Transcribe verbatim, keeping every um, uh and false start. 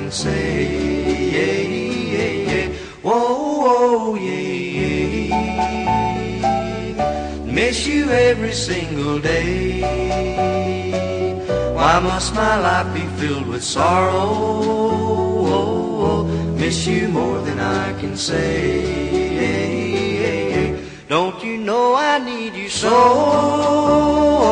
can say. Yeah, yeah, yeah. Whoa, whoa, yeah, yeah. Miss you every single day. Why must my life be filled with sorrow? Miss you more than I can say. Don't you know I need you so?